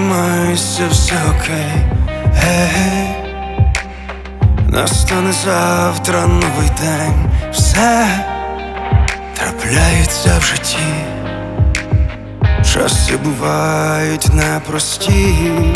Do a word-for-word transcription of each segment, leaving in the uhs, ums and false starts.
тримайся, все окей, гей. Настане завтра новий день. Все трапляється в житті, часи бувають непрості.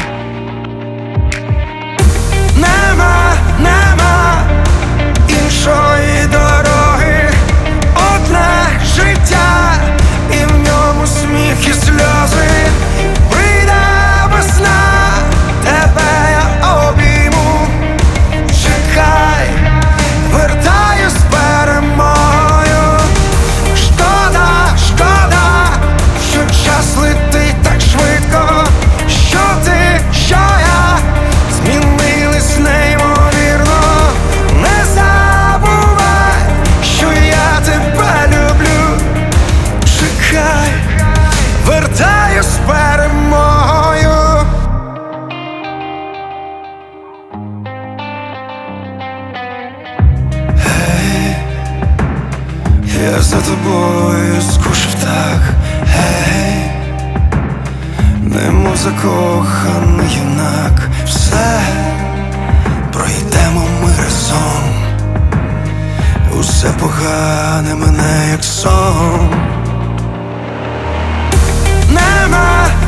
Нема, нема іншої дороги, одне життя, і в ньому сміх і сльози. Прийде весна, тебе я обійму. Чекай, вертаю з перемогою. Шкода, шкода, що час летить так швидко. Що ти, що я змінились неймовірно. Не забувай, що я тебе люблю. Чекай, вертаю з перемогою. Гей, я за тобою скучив так, гей, немов закоханий юнак. Все пройдемо ми разом, усе погане мене як сон. Нема